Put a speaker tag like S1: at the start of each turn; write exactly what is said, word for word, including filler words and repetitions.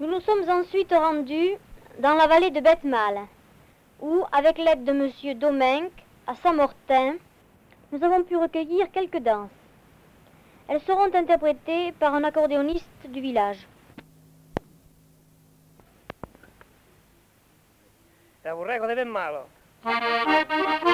S1: Nous nous sommes ensuite rendus dans la vallée de Bethmal, où, avec l'aide de Monsieur Domenc, à Saint-Mortin, nous avons pu recueillir quelques danses. Elles seront interprétées par un accordéoniste du village.
S2: Te aburrego de ben malo.